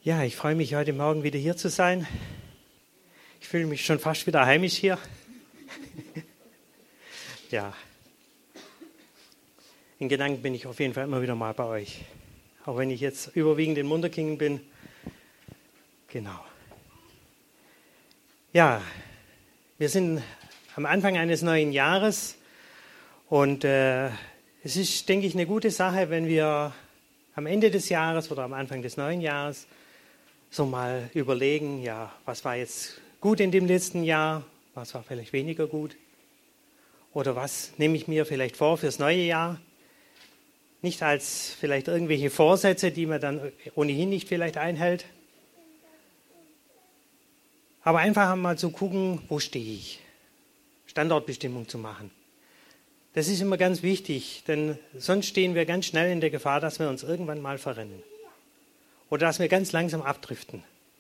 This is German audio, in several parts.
Ja, ich freue mich, heute Morgen wieder hier zu sein. Ich fühle mich schon fast wieder heimisch hier. Ja, in Gedanken bin ich auf jeden Fall immer wieder mal bei euch. Auch wenn ich jetzt überwiegend in Munterkingen bin. Genau. Ja, wir sind am Anfang eines neuen Jahres und es ist, denke ich, eine gute Sache, wenn wir am Ende des Jahres oder am Anfang des neuen Jahres so mal überlegen, ja, was war jetzt gut in dem letzten Jahr, was war vielleicht weniger gut oder was nehme ich mir vielleicht vor fürs neue Jahr. Nicht als vielleicht irgendwelche Vorsätze, die man dann ohnehin nicht vielleicht einhält, aber einfach mal zu gucken, wo stehe ich, Standortbestimmung zu machen. Das ist immer ganz wichtig, denn sonst stehen wir ganz schnell in der Gefahr, dass wir uns irgendwann mal verrennen. Oder dass wir ganz langsam abdriften.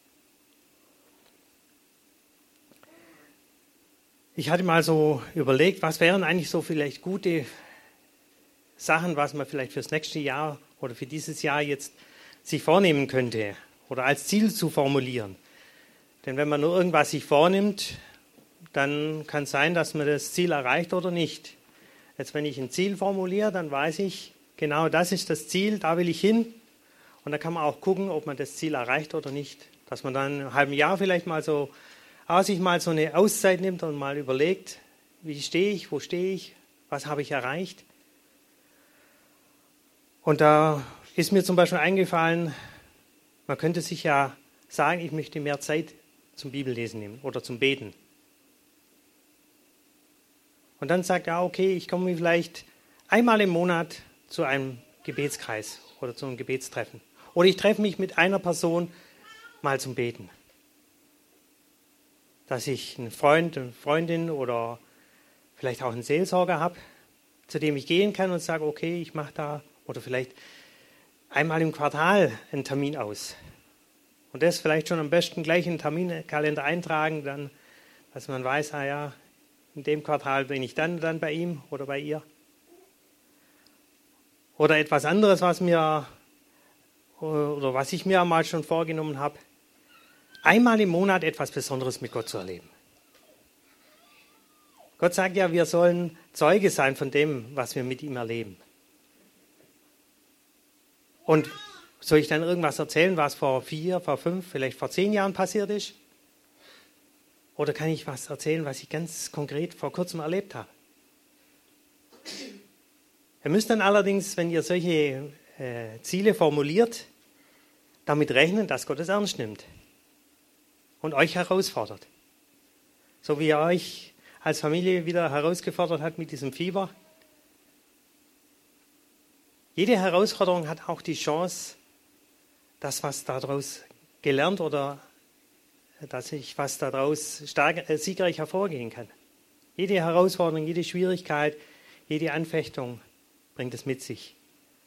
Ich hatte mal so überlegt, was wären eigentlich so vielleicht gute Sachen, was man vielleicht fürs nächste Jahr oder für dieses Jahr jetzt sich vornehmen könnte oder als Ziel zu formulieren. Denn wenn man nur irgendwas sich vornimmt, dann kann es sein, dass man das Ziel erreicht oder nicht. Jetzt, wenn ich ein Ziel formuliere, dann weiß ich, genau das ist das Ziel, da will ich hin. Und da kann man auch gucken, ob man das Ziel erreicht oder nicht. Dass man dann in einem halben Jahr vielleicht mal so sich mal so eine Auszeit nimmt und mal überlegt, wie stehe ich, wo stehe ich, was habe ich erreicht. Und da ist mir zum Beispiel eingefallen, man könnte sich ja sagen, ich möchte mehr Zeit zum Bibellesen nehmen oder zum Beten. Und dann sagt er, okay, ich komme vielleicht einmal im Monat zu einem Gebetskreis oder zu einem Gebetstreffen. Oder ich treffe mich mit einer Person mal zum Beten. Dass ich einen Freund, eine Freundin oder vielleicht auch einen Seelsorger habe, zu dem ich gehen kann und sage, okay, ich mache da oder vielleicht einmal im Quartal einen Termin aus. Und das vielleicht schon am besten gleich in den Terminkalender eintragen, dann, dass man weiß, in dem Quartal bin ich dann bei ihm oder bei ihr. Oder etwas anderes, was ich mir mal schon vorgenommen habe, einmal im Monat etwas Besonderes mit Gott zu erleben. Gott sagt ja, wir sollen Zeuge sein von dem, was wir mit ihm erleben. Und soll ich dann irgendwas erzählen, was vor 4, vor 5, vielleicht vor 10 Jahren passiert ist? Oder kann ich was erzählen, was ich ganz konkret vor kurzem erlebt habe? Ihr müsst dann allerdings, wenn ihr solche Ziele formuliert, damit rechnen, dass Gott es ernst nimmt und euch herausfordert. So wie er euch als Familie wieder herausgefordert hat mit diesem Fieber. Jede Herausforderung hat auch die Chance, dass was daraus gelernt oder dass ich was daraus siegreich hervorgehen kann. Jede Herausforderung, jede Schwierigkeit, jede Anfechtung bringt es mit sich.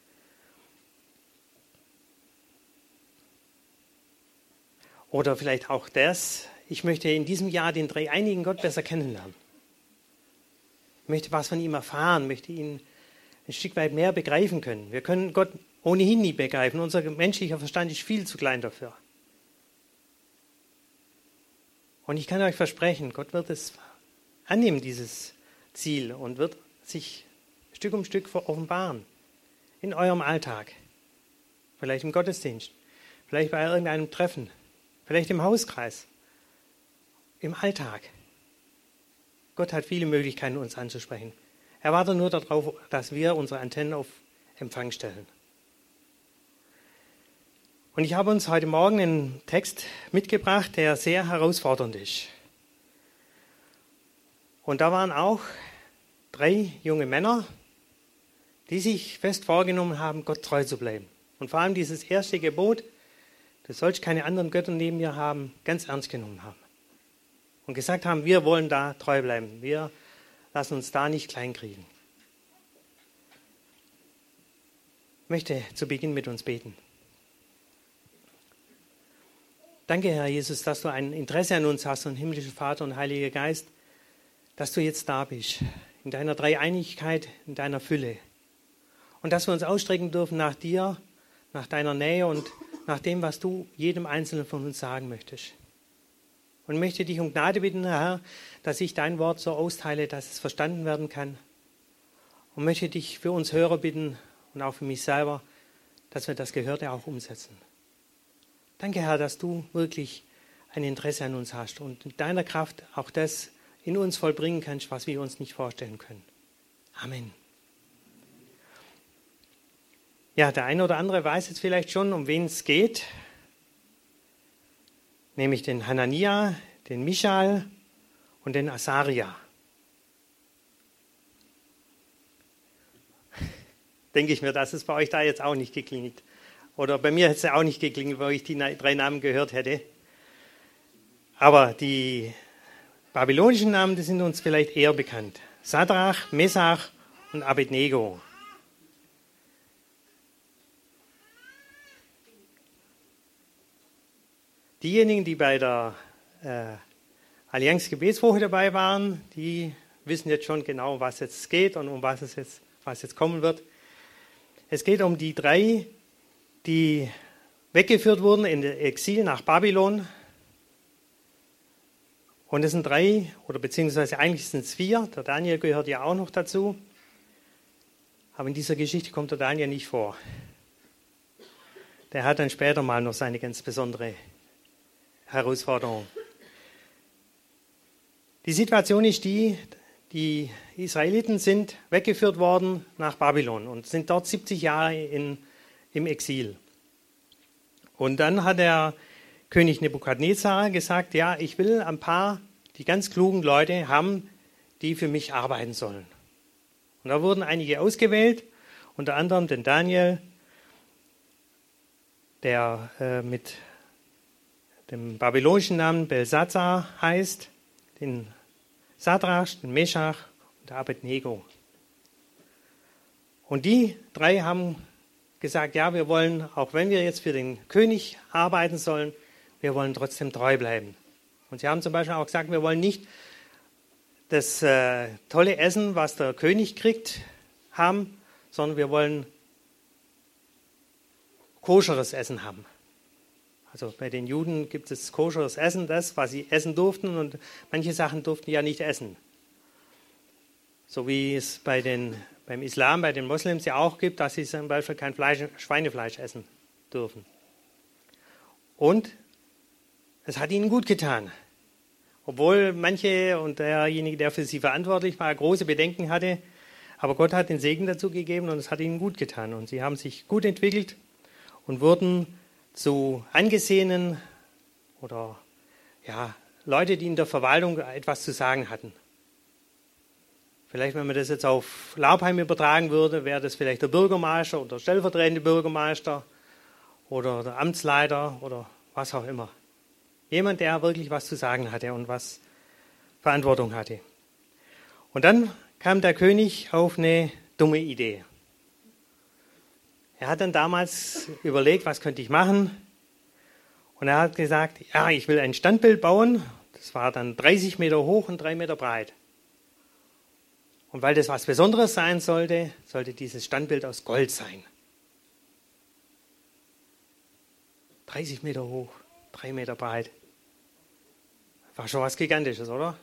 Oder vielleicht auch das, ich möchte in diesem Jahr den dreieinigen Gott besser kennenlernen. Ich möchte was von ihm erfahren, möchte ihn ein Stück weit mehr begreifen können. Wir können Gott ohnehin nie begreifen. Unser menschlicher Verstand ist viel zu klein dafür. Und ich kann euch versprechen, Gott wird es annehmen, dieses Ziel, und wird sich Stück um Stück offenbaren. In eurem Alltag. Vielleicht im Gottesdienst. Vielleicht bei irgendeinem Treffen. Vielleicht im Hauskreis. Im Alltag. Gott hat viele Möglichkeiten, uns anzusprechen. Er wartet nur darauf, dass wir unsere Antennen auf Empfang stellen. Und ich habe uns heute Morgen einen Text mitgebracht, der sehr herausfordernd ist. Und da waren auch 3 junge Männer, die sich fest vorgenommen haben, Gott treu zu bleiben. Und vor allem dieses erste Gebot, du sollst keine anderen Götter neben mir haben, ganz ernst genommen haben. Und gesagt haben, wir wollen da treu bleiben. Wir lassen uns da nicht kleinkriegen. Ich möchte zu Beginn mit uns beten. Danke, Herr Jesus, dass du ein Interesse an uns hast und himmlischer Vater und Heiliger Geist, dass du jetzt da bist, in deiner Dreieinigkeit, in deiner Fülle. Und dass wir uns ausstrecken dürfen nach dir, nach deiner Nähe und nach dem, was du jedem Einzelnen von uns sagen möchtest. Und möchte dich um Gnade bitten, Herr, dass ich dein Wort so austeile, dass es verstanden werden kann. Und möchte dich für uns Hörer bitten und auch für mich selber, dass wir das Gehörte auch umsetzen. Danke, Herr, dass du wirklich ein Interesse an uns hast und mit deiner Kraft auch das in uns vollbringen kannst, was wir uns nicht vorstellen können. Amen. Ja, der eine oder andere weiß jetzt vielleicht schon, um wen es geht. Nämlich den Hanania, den Michael und den Asaria. Denke ich mir, dass es bei euch da jetzt auch nicht geklingelt. Oder bei mir hätte es ja auch nicht geklingelt, weil ich die 3 Namen gehört hätte. Aber die babylonischen Namen, die sind uns vielleicht eher bekannt. Sadrach, Mesach und Abednego. Diejenigen, die bei der Allianz Gebetswoche dabei waren, die wissen jetzt schon genau, was jetzt geht und um was jetzt kommen wird. Es geht um die 3, die weggeführt wurden in das Exil nach Babylon. Und es sind 3, oder beziehungsweise eigentlich sind es 4. Der Daniel gehört ja auch noch dazu. Aber in dieser Geschichte kommt der Daniel nicht vor. Der hat dann später mal noch seine ganz besondere Herausforderung. Die Situation ist die Israeliten sind weggeführt worden nach Babylon und sind dort 70 Jahre im Exil. Und dann hat der König Nebukadnezar gesagt, ja, ich will ein paar, die ganz klugen Leute haben, die für mich arbeiten sollen. Und da wurden einige ausgewählt, unter anderem den Daniel, der mit dem babylonischen Namen Belsazar heißt, den Sadrach, den Meschach und der Abednego. Und die 3 haben gesagt, ja, wir wollen, auch wenn wir jetzt für den König arbeiten sollen, wir wollen trotzdem treu bleiben. Und sie haben zum Beispiel auch gesagt, wir wollen nicht das tolle Essen, was der König kriegt, haben, sondern wir wollen koscheres Essen haben. Also bei den Juden gibt es koscheres Essen, das, was sie essen durften, und manche Sachen durften ja nicht essen. So wie es beim Islam, bei den Moslems ja auch gibt, dass sie zum Beispiel kein Schweinefleisch essen dürfen. Und es hat ihnen gut getan. Obwohl manche und derjenige, der für sie verantwortlich war, große Bedenken hatte. Aber Gott hat den Segen dazu gegeben und es hat ihnen gut getan. Und sie haben sich gut entwickelt und wurden zu angesehenen oder ja, Leute, die in der Verwaltung etwas zu sagen hatten. Vielleicht, wenn man das jetzt auf Laubheim übertragen würde, wäre das vielleicht der Bürgermeister oder der stellvertretende Bürgermeister oder der Amtsleiter oder was auch immer. Jemand, der wirklich was zu sagen hatte und was Verantwortung hatte. Und dann kam der König auf eine dumme Idee. Er hat dann damals überlegt, was könnte ich machen? Und er hat gesagt, ja, ich will ein Standbild bauen. Das war dann 30 Meter hoch und 3 Meter breit. Und weil das was Besonderes sein sollte, sollte dieses Standbild aus Gold sein. 30 Meter hoch, 3 Meter breit. War schon was Gigantisches, oder?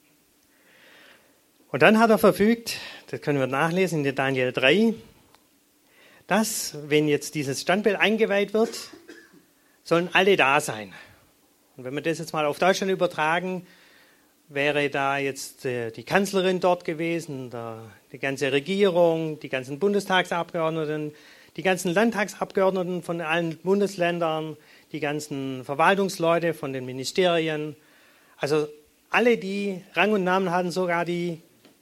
Und dann hat er verfügt, das können wir nachlesen in der Daniel 3, dass, wenn jetzt dieses Standbild eingeweiht wird, sollen alle da sein. Und wenn wir das jetzt mal auf Deutschland übertragen, wäre da jetzt die Kanzlerin dort gewesen, die ganze Regierung, die ganzen Bundestagsabgeordneten, die ganzen Landtagsabgeordneten von allen Bundesländern, die ganzen Verwaltungsleute von den Ministerien. Also alle, die Rang und Namen hatten, sogar die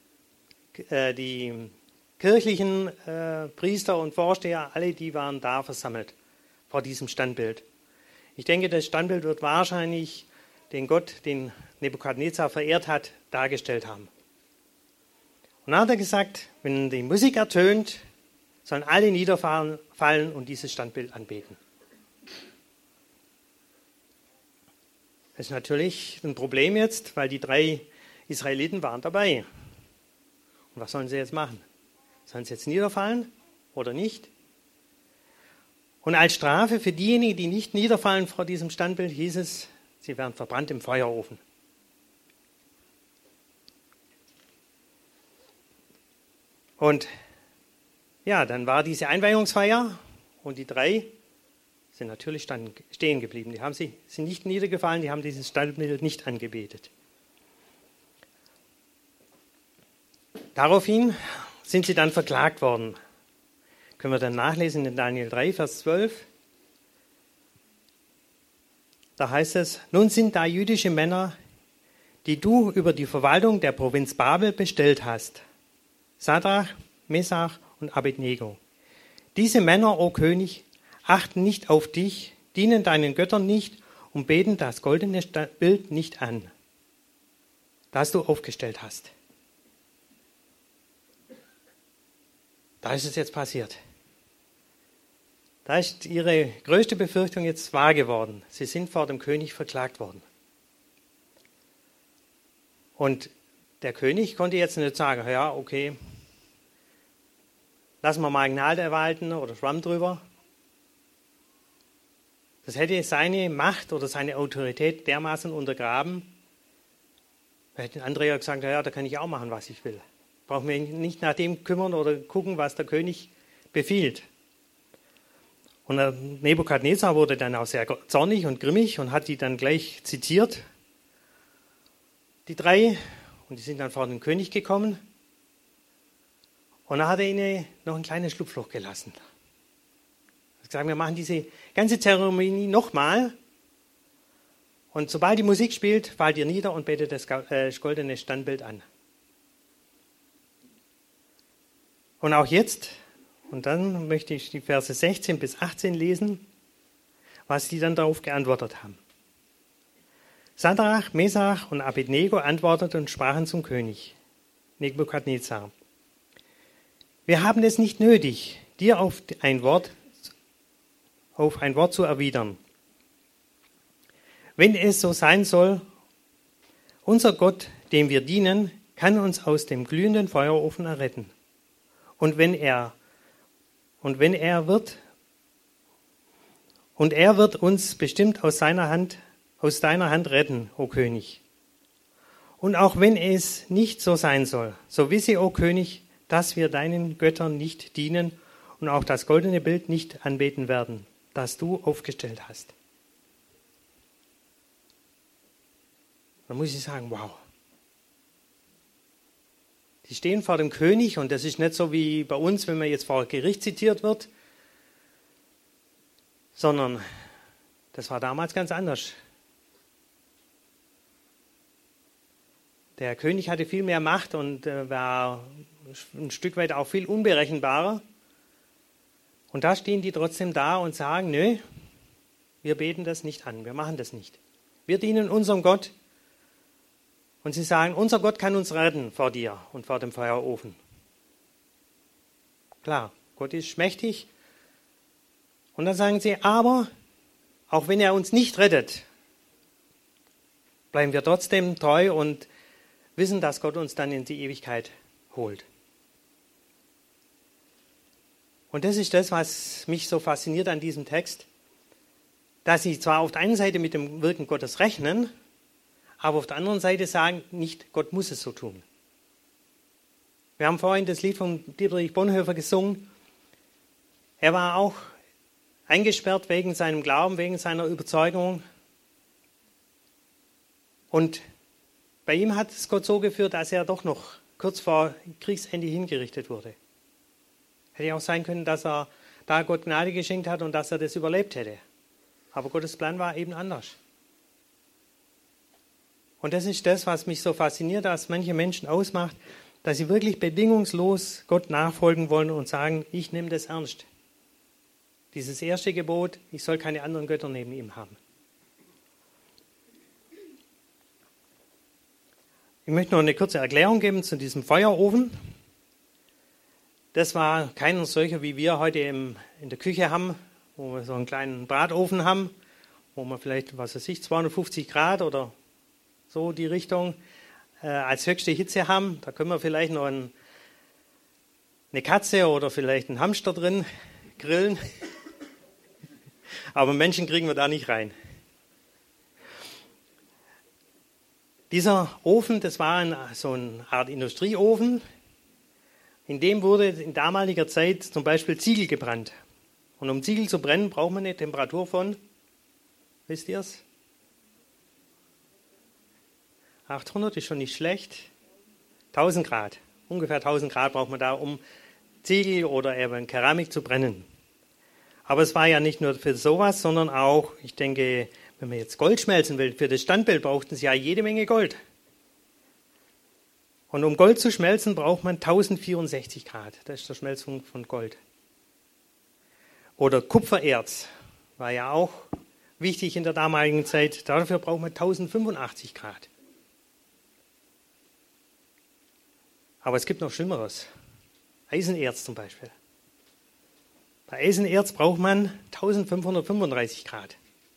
kirchlichen Priester und Vorsteher, alle die waren da versammelt vor diesem Standbild. Ich denke, das Standbild wird wahrscheinlich den Gott, den Nebukadnezar verehrt hat, dargestellt haben. Und dann hat er gesagt, wenn die Musik ertönt, sollen alle niederfallen und dieses Standbild anbeten. Das ist natürlich ein Problem jetzt, weil die 3 Israeliten waren dabei. Und was sollen sie jetzt machen? Sollen sie jetzt niederfallen oder nicht? Und als Strafe für diejenigen, die nicht niederfallen vor diesem Standbild, hieß es, sie werden verbrannt im Feuerofen. Und ja, dann war diese Einweihungsfeier und die 3 sind natürlich stehen geblieben. Sind nicht niedergefallen, die haben dieses Standbild nicht angebetet. Daraufhin sind sie dann verklagt worden. Können wir dann nachlesen in Daniel 3, Vers 12. Da heißt es, nun sind da jüdische Männer, die du über die Verwaltung der Provinz Babel bestellt hast. Sadrach, Mesach und Abednego. Diese Männer, o König, achten nicht auf dich, dienen deinen Göttern nicht und beten das goldene Bild nicht an, das du aufgestellt hast. Da ist es jetzt passiert. Da ist ihre größte Befürchtung jetzt wahr geworden. Sie sind vor dem König verklagt worden. Und der König konnte jetzt nicht sagen, ja, okay, lassen wir mal Gnade walten oder Schwamm drüber. Das hätte seine Macht oder seine Autorität dermaßen untergraben. Da hätten andere ja gesagt, ja, da kann ich auch machen, was ich will. Brauchen wir nicht nach dem kümmern oder gucken, was der König befiehlt. Und Nebukadnezar wurde dann auch sehr zornig und grimmig und hat die dann gleich zitiert, die 3. Und die sind dann vor den König gekommen. Und dann hat er ihnen noch ein kleines Schlupfloch gelassen. Er hat gesagt, wir machen diese ganze Zeremonie nochmal. Und sobald die Musik spielt, fallt ihr nieder und betet das goldene Standbild an. Und auch jetzt, und dann möchte ich die Verse 16 bis 18 lesen, was die dann darauf geantwortet haben. Sadrach, Mesach und Abednego antworteten und sprachen zum König Nebukadnezar. Wir haben es nicht nötig, dir auf ein Wort zu erwidern. Wenn es so sein soll, unser Gott, dem wir dienen, kann uns aus dem glühenden Feuerofen erretten. Und er wird uns bestimmt aus deiner Hand retten, o König. Und auch wenn es nicht so sein soll, so wisse, o König, dass wir deinen Göttern nicht dienen und auch das goldene Bild nicht anbeten werden, das du aufgestellt hast. Da muss ich sagen, wow. Die stehen vor dem König und das ist nicht so wie bei uns, wenn man jetzt vor Gericht zitiert wird, sondern das war damals ganz anders. Der König hatte viel mehr Macht und war ein Stück weit auch viel unberechenbarer. Und da stehen die trotzdem da und sagen, nö, wir beten das nicht an, wir machen das nicht. Wir dienen unserem Gott. Und sie sagen, unser Gott kann uns retten vor dir und vor dem Feuerofen. Klar, Gott ist mächtig. Und dann sagen sie, aber auch wenn er uns nicht rettet, bleiben wir trotzdem treu und wissen, dass Gott uns dann in die Ewigkeit holt. Und das ist das, was mich so fasziniert an diesem Text, dass sie zwar auf der einen Seite mit dem Wirken Gottes rechnen, aber auf der anderen Seite sagen, nicht Gott muss es so tun. Wir haben vorhin das Lied von Dietrich Bonhoeffer gesungen. Er war auch eingesperrt wegen seinem Glauben, wegen seiner Überzeugung. Und bei ihm hat es Gott so geführt, dass er doch noch kurz vor Kriegsende hingerichtet wurde. Hätte auch sein können, dass er da Gott Gnade geschenkt hat und dass er das überlebt hätte. Aber Gottes Plan war eben anders. Und das ist das, was mich so fasziniert, dass manche Menschen ausmacht, dass sie wirklich bedingungslos Gott nachfolgen wollen und sagen, ich nehme das ernst. Dieses erste Gebot, ich soll keine anderen Götter neben ihm haben. Ich möchte noch eine kurze Erklärung geben zu diesem Feuerofen. Das war keiner solcher, wie wir heute in der Küche haben, wo wir so einen kleinen Bratofen haben, wo man vielleicht, 250 Grad oder so die Richtung als höchste Hitze haben. Da können wir vielleicht noch eine Katze oder vielleicht einen Hamster drin grillen. Aber Menschen kriegen wir da nicht rein. Dieser Ofen, das war so eine Art Industrieofen. In dem wurde in damaliger Zeit zum Beispiel Ziegel gebrannt. Und um Ziegel zu brennen, braucht man eine Temperatur von, wisst ihr es? 800 ist schon nicht schlecht. 1000 Grad. Ungefähr 1000 Grad braucht man da, um Ziegel oder eben Keramik zu brennen. Aber es war ja nicht nur für sowas, sondern auch, ich denke, wenn man jetzt Gold schmelzen will, für das Standbild brauchten sie ja jede Menge Gold. Und um Gold zu schmelzen, braucht man 1064 Grad. Das ist der Schmelzpunkt von Gold. Oder Kupfererz war ja auch wichtig in der damaligen Zeit. Dafür braucht man 1085 Grad. Aber es gibt noch Schlimmeres. Eisenerz zum Beispiel. Bei Eisenerz braucht man 1535 Grad.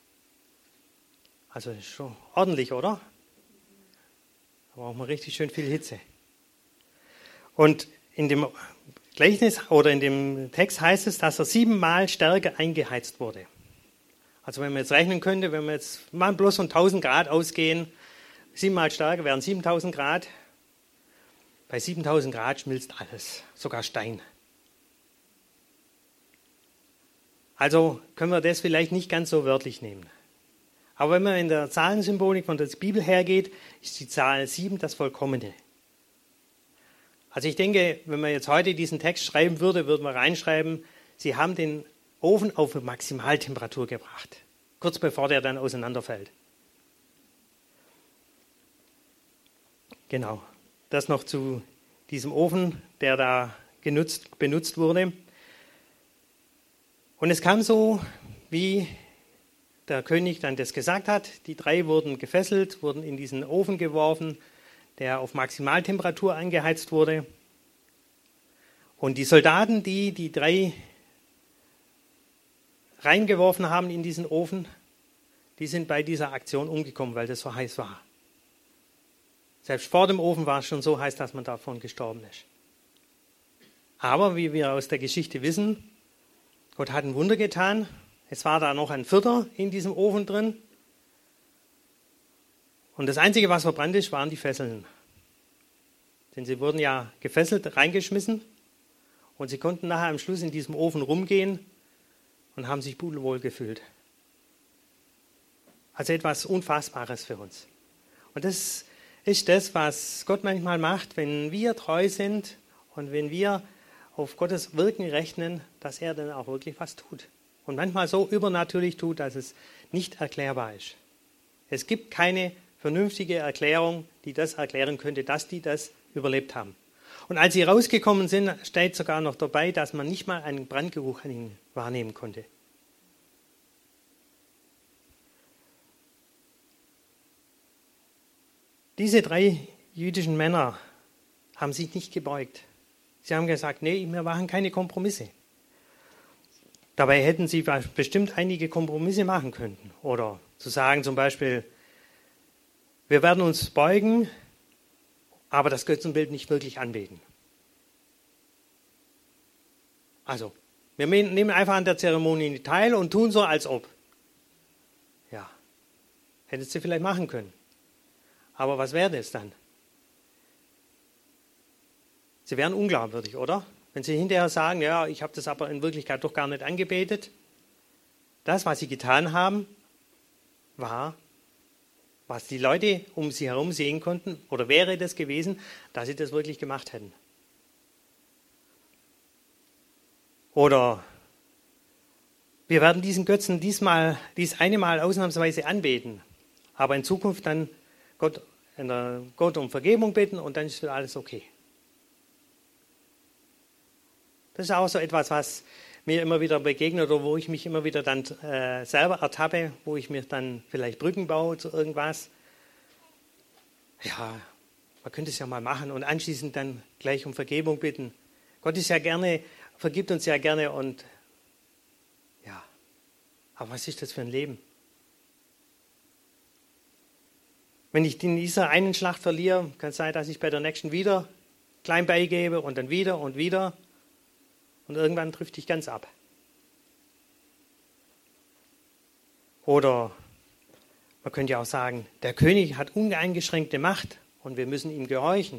Also ist schon ordentlich, oder? Da braucht man richtig schön viel Hitze. Und in dem Gleichnis oder in dem Text heißt es, dass er 7-mal stärker eingeheizt wurde. Also wenn man jetzt rechnen könnte, wenn wir jetzt mal bloß von 1000 Grad ausgehen, 7-mal stärker wären 7000 Grad. Bei 7000 Grad schmilzt alles, sogar Stein. Also können wir das vielleicht nicht ganz so wörtlich nehmen. Aber wenn man in der Zahlensymbolik von der Bibel hergeht, ist die Zahl 7 das Vollkommene. Also ich denke, wenn man jetzt heute diesen Text schreiben würde, würde man reinschreiben, Sie haben den Ofen auf Maximaltemperatur gebracht, kurz bevor der dann auseinanderfällt. Genau, das noch zu diesem Ofen, der da benutzt wurde. Und es kam so, wie der König dann das gesagt hat, die 3 wurden gefesselt, wurden in diesen Ofen geworfen, der auf Maximaltemperatur angeheizt wurde. Und die Soldaten, die die 3 reingeworfen haben in diesen Ofen, die sind bei dieser Aktion umgekommen, weil das so heiß war. Selbst vor dem Ofen war es schon so heiß, dass man davon gestorben ist. Aber wie wir aus der Geschichte wissen, Gott hat ein Wunder getan. Es war da noch ein 4. in diesem Ofen drin. Und das Einzige, was verbrannt ist, waren die Fesseln. Denn sie wurden ja gefesselt, reingeschmissen. Und sie konnten nachher am Schluss in diesem Ofen rumgehen und haben sich pudelwohl gefühlt. Also etwas Unfassbares für uns. Und das ist das, was Gott manchmal macht, wenn wir treu sind und wenn wir auf Gottes Wirken rechnen, dass er dann auch wirklich was tut. Und manchmal so übernatürlich tut, dass es nicht erklärbar ist. Es gibt keine vernünftige Erklärung, die das erklären könnte, dass die das überlebt haben. Und als sie rausgekommen sind, steht sogar noch dabei, dass man nicht mal einen Brandgeruch an ihnen wahrnehmen konnte. Diese 3 jüdischen Männer haben sich nicht gebeugt. Sie haben gesagt, nee, wir machen keine Kompromisse. Dabei hätten sie bestimmt einige Kompromisse machen können. Oder zu sagen zum Beispiel, wir werden uns beugen, aber das Götzenbild nicht wirklich anbeten. Also, wir nehmen einfach an der Zeremonie teil und tun so, als ob. Ja, hättet sie vielleicht machen können. Aber was wäre das dann? Sie wären unglaubwürdig, oder? Wenn Sie hinterher sagen, ja, ich habe das aber in Wirklichkeit doch gar nicht angebetet. Das, was Sie getan haben, war, was die Leute um Sie herum sehen konnten, oder wäre das gewesen, dass Sie das wirklich gemacht hätten. Oder wir werden diesen Götzen dies eine Mal ausnahmsweise anbeten, aber in Zukunft dann Gott um Vergebung bitten und dann ist alles okay. Das ist auch so etwas, was mir immer wieder begegnet oder wo ich mich immer wieder dann selber ertappe, wo ich mir dann vielleicht Brücken baue zu irgendwas. Ja, man könnte es ja mal machen und anschließend dann gleich um Vergebung bitten. Gott ist ja gerne, vergibt uns ja gerne und ja, aber was ist das für ein Leben? Wenn ich in dieser einen Schlacht verliere, kann es sein, dass ich bei der nächsten wieder klein beigebe und dann wieder und wieder. Und irgendwann trifft dich ganz ab. Oder man könnte ja auch sagen, der König hat uneingeschränkte Macht und wir müssen ihm gehorchen.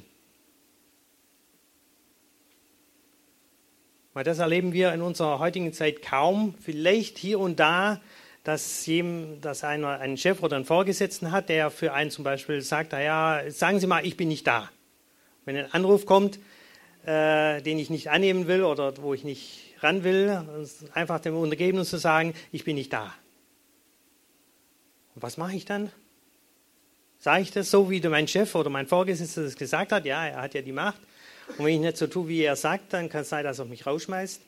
Weil das erleben wir in unserer heutigen Zeit kaum. Vielleicht hier und da, dass einer einen Chef oder einen Vorgesetzten hat, der für einen zum Beispiel sagt, ja, sagen Sie mal, ich bin nicht da. Wenn ein Anruf kommt, den ich nicht annehmen will oder wo ich nicht ran will, einfach dem Untergebenen zu sagen, ich bin nicht da. Und was mache ich dann? Sage ich das so, wie mein Chef oder mein Vorgesetzter das gesagt hat? Ja, er hat ja die Macht. Und wenn ich nicht so tue, wie er sagt, dann kann es sein, dass er mich rausschmeißt.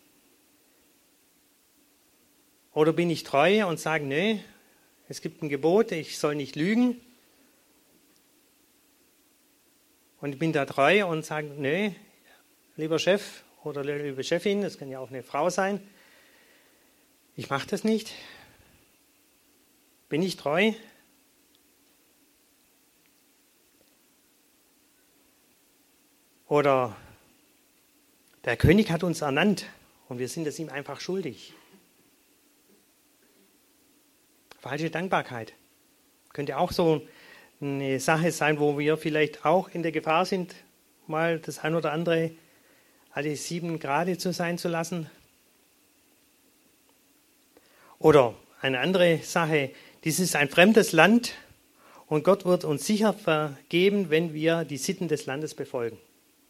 Oder bin ich treu und sage, nee, es gibt ein Gebot, ich soll nicht lügen. Und ich bin da treu und sage, nee, lieber Chef oder liebe Chefin, das kann ja auch eine Frau sein, ich mache das nicht. Bin ich treu? Oder der König hat uns ernannt und wir sind es ihm einfach schuldig. Falsche Dankbarkeit. Könnte auch so eine Sache sein, wo wir vielleicht auch in der Gefahr sind, mal das ein oder andere alle 7 Grade sein zu lassen. Oder eine andere Sache, dies ist ein fremdes Land und Gott wird uns sicher vergeben, wenn wir die Sitten des Landes befolgen.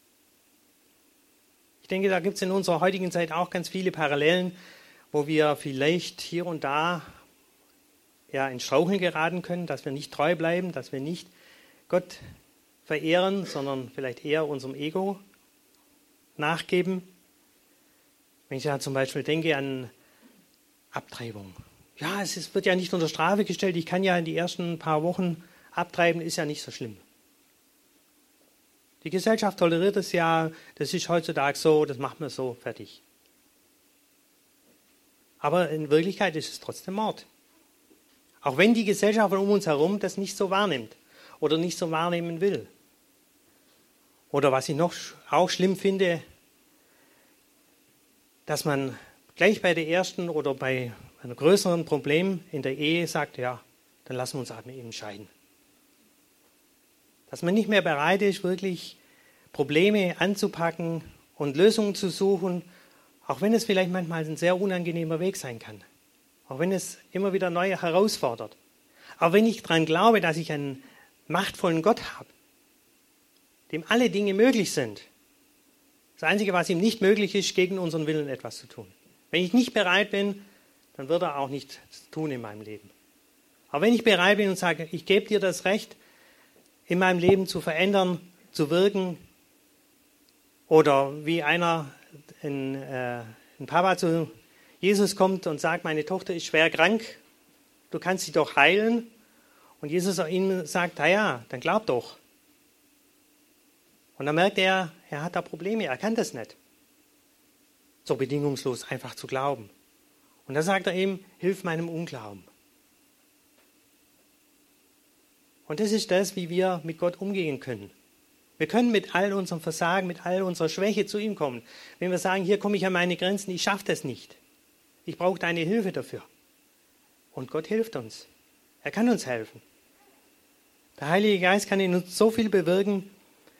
Ich denke, da gibt es in unserer heutigen Zeit auch ganz viele Parallelen, wo wir vielleicht hier und da ins Straucheln geraten können, dass wir nicht treu bleiben, dass wir nicht Gott verehren, sondern vielleicht eher unserem Ego nachgeben. Wenn ich da zum Beispiel denke an Abtreibung. Ja, wird ja nicht unter Strafe gestellt, ich kann ja in die ersten paar Wochen abtreiben, ist ja nicht so schlimm. Die Gesellschaft toleriert es ja, das ist heutzutage so, das macht man so, fertig. Aber in Wirklichkeit ist es trotzdem Mord. Auch wenn die Gesellschaft um uns herum das nicht so wahrnimmt oder nicht so wahrnehmen will. Oder was ich noch auch schlimm finde, dass man gleich bei der ersten oder bei einem größeren Problem in der Ehe sagt, ja, dann lassen wir uns eben scheiden. Dass man nicht mehr bereit ist, wirklich Probleme anzupacken und Lösungen zu suchen, auch wenn es vielleicht manchmal ein sehr unangenehmer Weg sein kann. Auch wenn es immer wieder neu herausfordert. Auch wenn ich daran glaube, dass ich einen machtvollen Gott habe, dem alle Dinge möglich sind. Das Einzige, was ihm nicht möglich ist, gegen unseren Willen etwas zu tun. Wenn ich nicht bereit bin, dann wird er auch nichts tun in meinem Leben. Aber wenn ich bereit bin und sage, ich gebe dir das Recht, in meinem Leben zu verändern, zu wirken, oder wie ein Papa zu Jesus kommt und sagt, meine Tochter ist schwer krank, du kannst sie doch heilen. Und Jesus ihm sagt, ja, dann glaub doch. Und dann merkt er hat da Probleme, er kann das nicht. So bedingungslos einfach zu glauben. Und dann sagt er ihm, hilf meinem Unglauben. Und das ist das, wie wir mit Gott umgehen können. Wir können mit all unserem Versagen, mit all unserer Schwäche zu ihm kommen. Wenn wir sagen, hier komme ich an meine Grenzen, ich schaffe das nicht. Ich brauche deine Hilfe dafür. Und Gott hilft uns. Er kann uns helfen. Der Heilige Geist kann in uns so viel bewirken.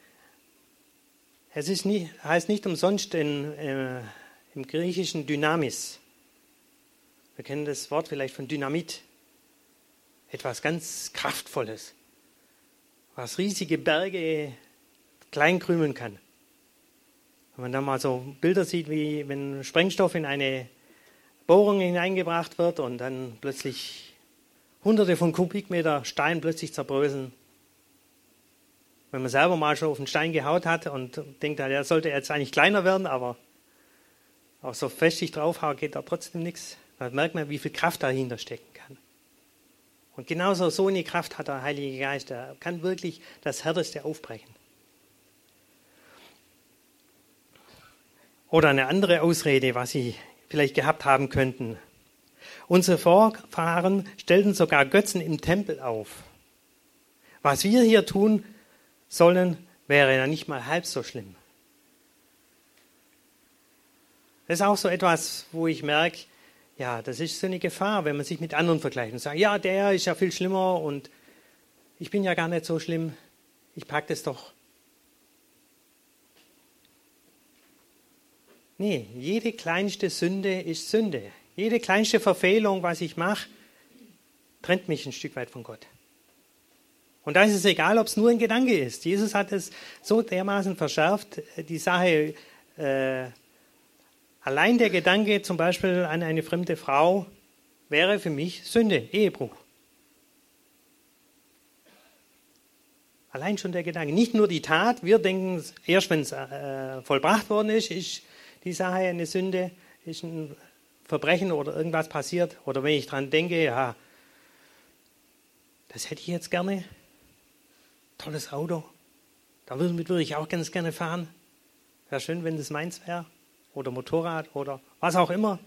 Es heißt nicht umsonst im Griechischen Dynamis. Wir kennen das Wort vielleicht von Dynamit. Etwas ganz Kraftvolles, was riesige Berge klein krümeln kann. Wenn man dann mal so Bilder sieht, wie wenn Sprengstoff in eine Bohrung hineingebracht wird und dann plötzlich hunderte von Kubikmeter Stein plötzlich zerbröseln. Wenn man selber mal schon auf einen Stein gehaut hat und denkt, der sollte jetzt eigentlich kleiner werden, aber auch so fest ich draufhaue, geht da trotzdem nichts. Dann merkt man, wie viel Kraft dahinter stecken kann. Und genauso so eine Kraft hat der Heilige Geist. Er kann wirklich das Härteste aufbrechen. Oder eine andere Ausrede, was Sie vielleicht gehabt haben könnten. Unsere Vorfahren stellten sogar Götzen im Tempel auf. Was wir hier tun sollen, wäre ja nicht mal halb so schlimm. Das ist auch so etwas, wo ich merke, ja, das ist so eine Gefahr, wenn man sich mit anderen vergleicht und sagt, ja, der ist ja viel schlimmer und ich bin ja gar nicht so schlimm, ich packe das doch. Nee, jede kleinste Sünde ist Sünde. Jede kleinste Verfehlung, was ich mache, trennt mich ein Stück weit von Gott. Und da ist es egal, ob es nur ein Gedanke ist. Jesus hat es so dermaßen verschärft, die Sache, allein der Gedanke zum Beispiel an eine fremde Frau wäre für mich Sünde, Ehebruch. Allein schon der Gedanke, nicht nur die Tat. Wir denken, erst wenn es vollbracht worden ist die Sache eine Sünde, ist ein Verbrechen oder irgendwas passiert. Oder wenn ich dran denke, ja, das hätte ich jetzt gerne. Tolles Auto. Damit würde ich auch ganz gerne fahren. Wäre schön, wenn das meins wäre. Oder Motorrad oder was auch immer.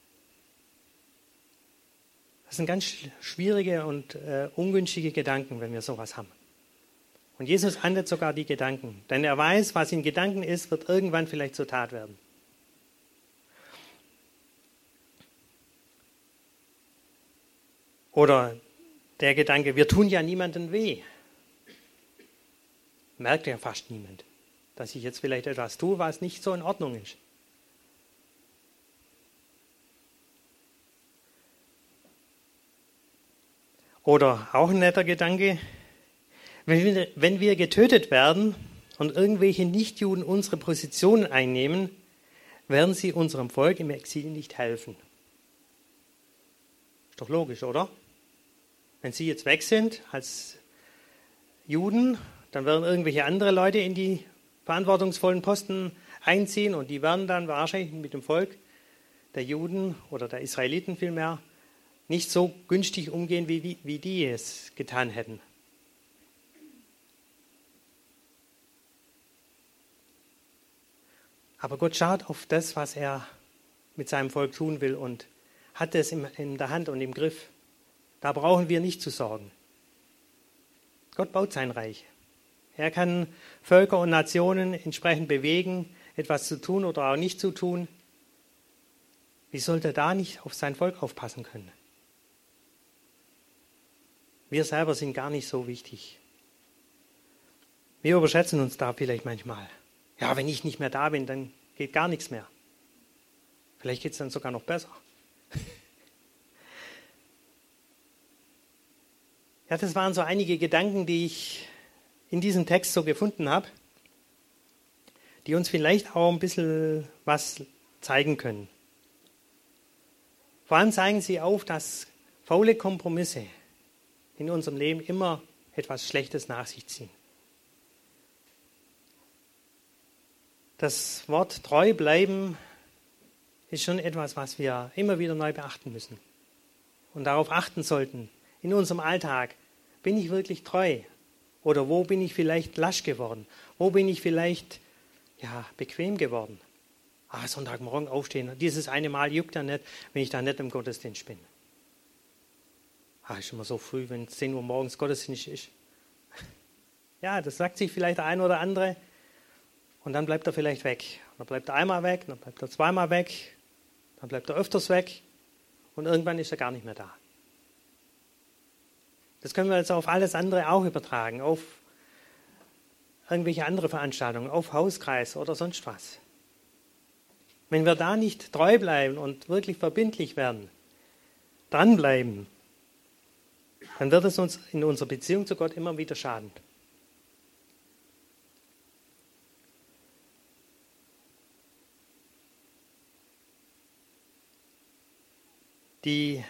Das sind ganz schwierige und ungünstige Gedanken, wenn wir sowas haben. Und Jesus ahndet sogar die Gedanken. Denn er weiß, was in Gedanken ist, wird irgendwann vielleicht zur Tat werden. Oder der Gedanke, wir tun ja niemandem weh. Merkt ja fast niemand, dass ich jetzt vielleicht etwas tue, was nicht so in Ordnung ist. Oder auch ein netter Gedanke, wenn wir getötet werden und irgendwelche Nichtjuden unsere Position einnehmen, werden sie unserem Volk im Exil nicht helfen. Ist doch logisch, oder? Wenn sie jetzt weg sind als Juden, dann werden irgendwelche andere Leute in die verantwortungsvollen Posten einziehen und die werden dann wahrscheinlich mit dem Volk der Juden oder der Israeliten vielmehr nicht so günstig umgehen, wie die es getan hätten. Aber Gott schaut auf das, was er mit seinem Volk tun will und hat es in der Hand und im Griff. Da brauchen wir nicht zu sorgen. Gott baut sein Reich. Er kann Völker und Nationen entsprechend bewegen, etwas zu tun oder auch nicht zu tun. Wie sollte er da nicht auf sein Volk aufpassen können? Wir selber sind gar nicht so wichtig. Wir überschätzen uns da vielleicht manchmal. Ja, wenn ich nicht mehr da bin, dann geht gar nichts mehr. Vielleicht geht es dann sogar noch besser. Ja, das waren so einige Gedanken, die ich in diesem Text so gefunden habe, die uns vielleicht auch ein bisschen was zeigen können. Vor allem zeigen sie auf, dass faule Kompromisse in unserem Leben immer etwas Schlechtes nach sich ziehen. Das Wort treu bleiben ist schon etwas, was wir immer wieder neu beachten müssen und darauf achten sollten. In unserem Alltag, bin ich wirklich treu? Oder wo bin ich vielleicht lasch geworden? Wo bin ich vielleicht bequem geworden? Sonntagmorgen aufstehen, dieses eine Mal juckt ja nicht, wenn ich da nicht im Gottesdienst bin. Ist immer so früh, wenn 10 Uhr morgens Gottesdienst ist. Ja, das sagt sich vielleicht der eine oder andere und dann bleibt er vielleicht weg. Dann bleibt er einmal weg, dann bleibt er zweimal weg, dann bleibt er öfters weg und irgendwann ist er gar nicht mehr da. Das können wir jetzt auf alles andere auch übertragen, auf irgendwelche andere Veranstaltungen, auf Hauskreis oder sonst was. Wenn wir da nicht treu bleiben und wirklich verbindlich werden, dranbleiben, dann wird es uns in unserer Beziehung zu Gott immer wieder schaden. Die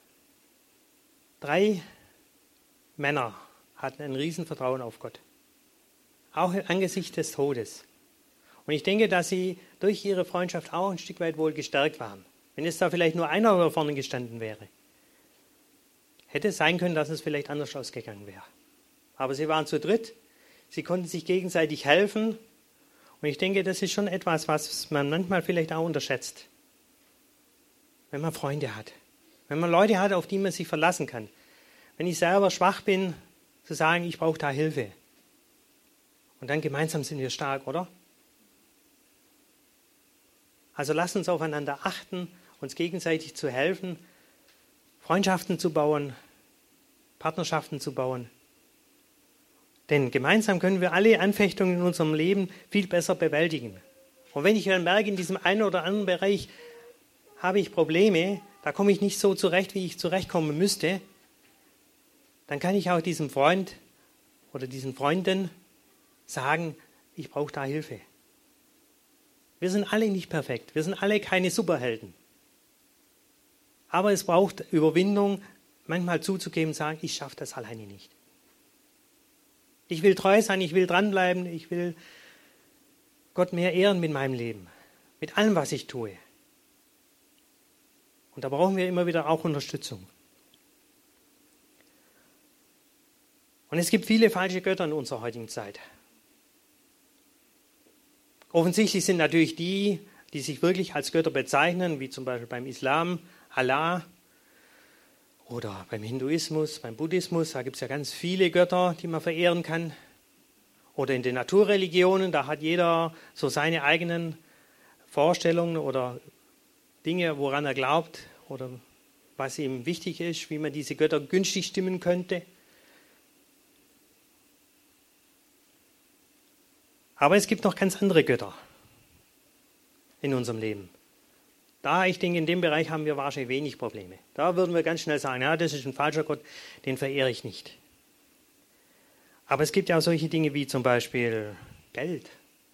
3 Männer hatten ein Riesenvertrauen auf Gott, auch angesichts des Todes. Und ich denke, dass sie durch ihre Freundschaft auch ein Stück weit wohl gestärkt waren. Wenn es da vielleicht nur einer da vorne gestanden wäre, hätte es sein können, dass es vielleicht anders ausgegangen wäre. Aber sie waren zu dritt, sie konnten sich gegenseitig helfen. Und ich denke, das ist schon etwas, was man manchmal vielleicht auch unterschätzt. Wenn man Freunde hat, wenn man Leute hat, auf die man sich verlassen kann. Wenn ich selber schwach bin, zu sagen, ich brauche da Hilfe. Und dann gemeinsam sind wir stark, oder? Also lasst uns aufeinander achten uns gegenseitig zu helfen, Freundschaften zu bauen, Partnerschaften zu bauen. Denn gemeinsam können wir alle Anfechtungen in unserem Leben viel besser bewältigen. Und wenn ich dann merke, in diesem einen oder anderen Bereich habe ich Probleme, da komme ich nicht so zurecht, wie ich zurechtkommen müsste, dann kann ich auch diesem Freund oder diesen Freunden sagen, ich brauche da Hilfe. Wir sind alle nicht perfekt, wir sind alle keine Superhelden. Aber es braucht Überwindung, manchmal zuzugeben und sagen, ich schaffe das alleine nicht. Ich will treu sein, ich will dranbleiben, ich will Gott mehr ehren mit meinem Leben, mit allem, was ich tue. Und da brauchen wir immer wieder auch Unterstützung. Und es gibt viele falsche Götter in unserer heutigen Zeit. Offensichtlich sind natürlich die, die sich wirklich als Götter bezeichnen, wie zum Beispiel beim Islam, Allah oder beim Hinduismus, beim Buddhismus, da gibt es ja ganz viele Götter, die man verehren kann. Oder in den Naturreligionen, da hat jeder so seine eigenen Vorstellungen oder Dinge, woran er glaubt oder was ihm wichtig ist, wie man diese Götter günstig stimmen könnte. Aber es gibt noch ganz andere Götter in unserem Leben. Ich denke, in dem Bereich haben wir wahrscheinlich wenig Probleme. Da würden wir ganz schnell sagen, ja, das ist ein falscher Gott, den verehre ich nicht. Aber es gibt ja auch solche Dinge wie zum Beispiel Geld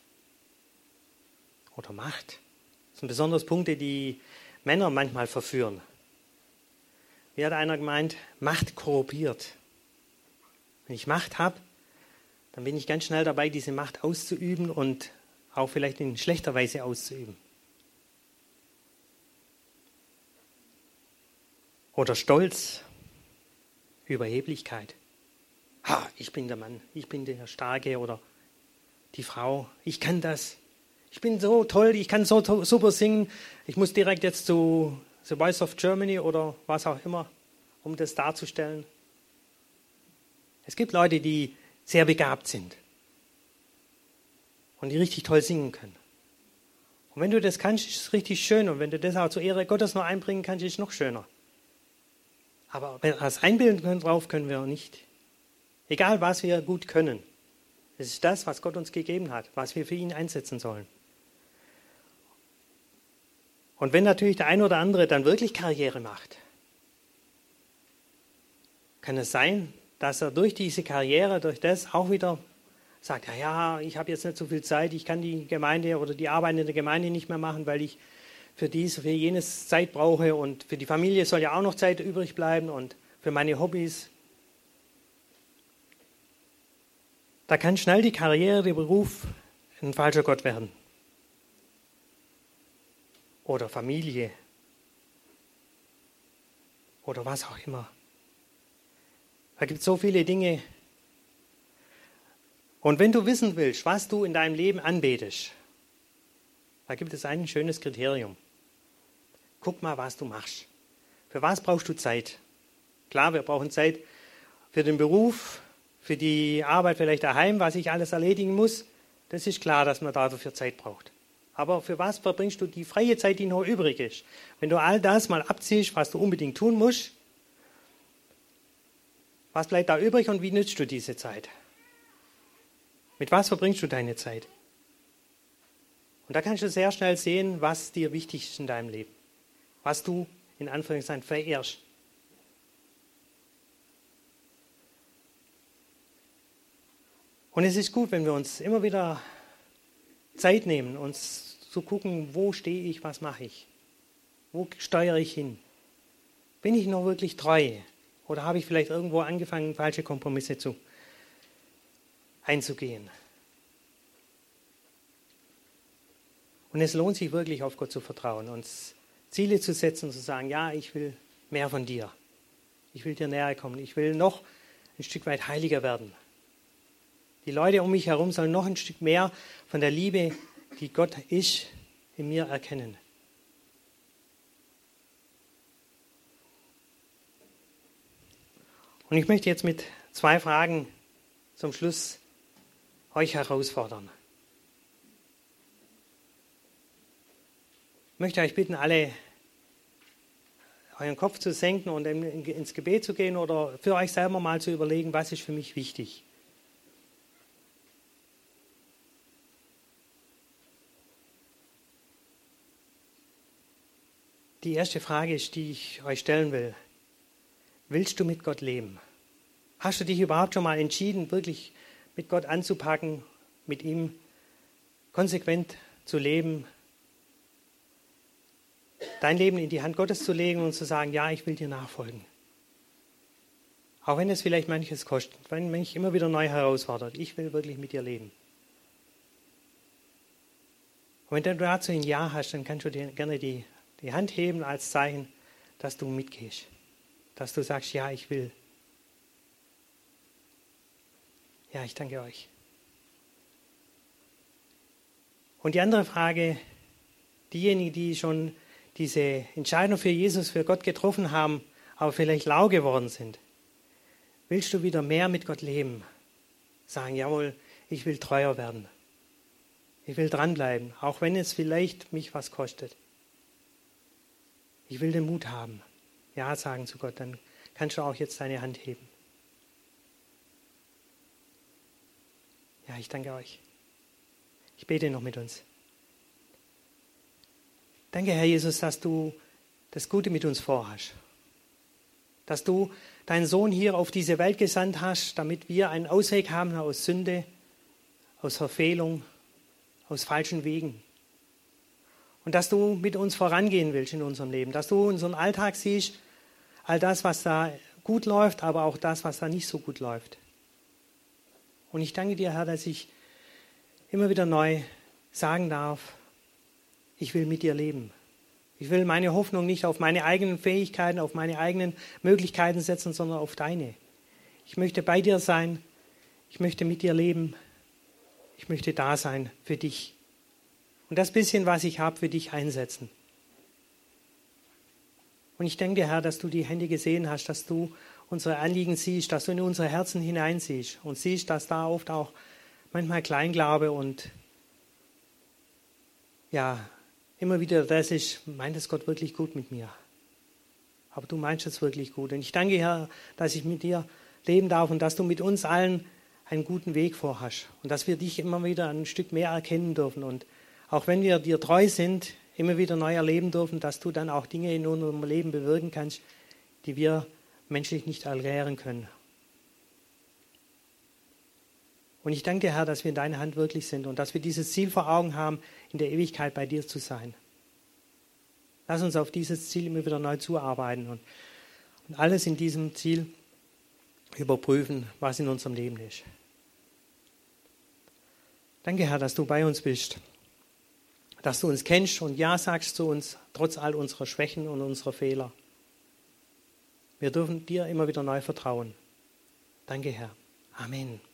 oder Macht. Das sind besonders Punkte, die Männer manchmal verführen. Wie hat einer gemeint, Macht korrumpiert. Wenn ich Macht habe, dann bin ich ganz schnell dabei, diese Macht auszuüben und auch vielleicht in schlechter Weise auszuüben. Oder Stolz, Überheblichkeit. Ich bin der Mann, ich bin der Starke oder die Frau, ich kann das. Ich bin so toll, ich kann so super singen. Ich muss direkt jetzt zu The Voice of Germany oder was auch immer, um das darzustellen. Es gibt Leute, die sehr begabt sind und die richtig toll singen können. Und wenn du das kannst, ist es richtig schön. Und wenn du das auch zur Ehre Gottes noch einbringen kannst, ist es noch schöner. Aber als einbilden drauf können wir nicht. Egal, was wir gut können. Es ist das, was Gott uns gegeben hat, was wir für ihn einsetzen sollen. Und wenn natürlich der eine oder andere dann wirklich Karriere macht, kann es sein, dass er durch diese Karriere, durch das auch wieder sagt, ja, ich habe jetzt nicht so viel Zeit, ich kann die Gemeinde oder die Arbeit in der Gemeinde nicht mehr machen, weil ich für dies, für jenes Zeit brauche und für die Familie soll ja auch noch Zeit übrig bleiben und für meine Hobbys. Da kann schnell die Karriere, der Beruf ein falscher Gott werden. Oder Familie. Oder was auch immer. Da gibt es so viele Dinge. Und wenn du wissen willst, was du in deinem Leben anbetest, da gibt es ein schönes Kriterium. Guck mal, was du machst. Für was brauchst du Zeit? Klar, wir brauchen Zeit für den Beruf, für die Arbeit vielleicht daheim, was ich alles erledigen muss. Das ist klar, dass man dafür Zeit braucht. Aber für was verbringst du die freie Zeit, die noch übrig ist? Wenn du all das mal abziehst, was du unbedingt tun musst, was bleibt da übrig und wie nützt du diese Zeit? Mit was verbringst du deine Zeit? Und da kannst du sehr schnell sehen, was dir wichtig ist in deinem Leben. Was du in Anführungszeichen verehrst. Und es ist gut, wenn wir uns immer wieder Zeit nehmen, uns zu gucken, wo stehe ich, was mache ich? Wo steuere ich hin? Bin ich noch wirklich treu? Oder habe ich vielleicht irgendwo angefangen, falsche Kompromisse einzugehen? Und es lohnt sich wirklich, auf Gott zu vertrauen, uns Ziele zu setzen und zu sagen, ja, ich will mehr von dir. Ich will dir näher kommen. Ich will noch ein Stück weit heiliger werden. Die Leute um mich herum sollen noch ein Stück mehr von der Liebe, die Gott ist, in mir erkennen. Und ich möchte jetzt mit 2 Fragen zum Schluss euch herausfordern. Ich möchte euch bitten, alle euren Kopf zu senken und ins Gebet zu gehen oder für euch selber mal zu überlegen, was ist für mich wichtig. Die erste Frage ist, die ich euch stellen will. Willst du mit Gott leben? Hast du dich überhaupt schon mal entschieden, wirklich mit Gott anzupacken, mit ihm konsequent zu leben, dein Leben in die Hand Gottes zu legen und zu sagen, ja, ich will dir nachfolgen. Auch wenn es vielleicht manches kostet, wenn mich immer wieder neu herausfordert, ich will wirklich mit dir leben. Und wenn du dazu ein Ja hast, dann kannst du dir gerne die Hand heben als Zeichen, dass du mitgehst, dass du sagst, ja, ich will. Ja, ich danke euch. Und die andere Frage, diejenigen, die schon diese Entscheidung für Jesus, für Gott getroffen haben, aber vielleicht lau geworden sind, willst du wieder mehr mit Gott leben? Sagen, jawohl, ich will treuer werden. Ich will dranbleiben, auch wenn es vielleicht mich was kostet. Ich will den Mut haben, Ja sagen zu Gott, dann kannst du auch jetzt deine Hand heben. Ja, ich danke euch. Ich bete noch mit uns. Danke, Herr Jesus, dass du das Gute mit uns vorhast. Dass du deinen Sohn hier auf diese Welt gesandt hast, damit wir einen Ausweg haben aus Sünde, aus Verfehlung, aus falschen Wegen. Und dass du mit uns vorangehen willst in unserem Leben. Dass du unseren Alltag siehst, all das, was da gut läuft, aber auch das, was da nicht so gut läuft. Und ich danke dir, Herr, dass ich immer wieder neu sagen darf, ich will mit dir leben. Ich will meine Hoffnung nicht auf meine eigenen Fähigkeiten, auf meine eigenen Möglichkeiten setzen, sondern auf deine. Ich möchte bei dir sein. Ich möchte mit dir leben. Ich möchte da sein für dich. Und das bisschen, was ich habe, für dich einsetzen. Und ich danke dir, Herr, dass du die Hände gesehen hast, dass du unsere Anliegen siehst, dass du in unsere Herzen hineinsiehst und siehst, dass da oft auch manchmal Kleinglaube und ja, immer wieder das ist, meint es Gott wirklich gut mit mir. Aber du meinst es wirklich gut. Und ich danke, Herr, dass ich mit dir leben darf und dass du mit uns allen einen guten Weg vorhast. Und dass wir dich immer wieder ein Stück mehr erkennen dürfen. Und auch wenn wir dir treu sind, immer wieder neu erleben dürfen, dass du dann auch Dinge in unserem Leben bewirken kannst, die wir menschlich nicht erklären können. Und ich danke dir, Herr, dass wir in deiner Hand wirklich sind und dass wir dieses Ziel vor Augen haben, in der Ewigkeit bei dir zu sein. Lass uns auf dieses Ziel immer wieder neu zuarbeiten und alles in diesem Ziel überprüfen, was in unserem Leben ist. Danke, Herr, dass du bei uns bist, dass du uns kennst und Ja sagst zu uns, trotz all unserer Schwächen und unserer Fehler. Wir dürfen dir immer wieder neu vertrauen. Danke, Herr. Amen.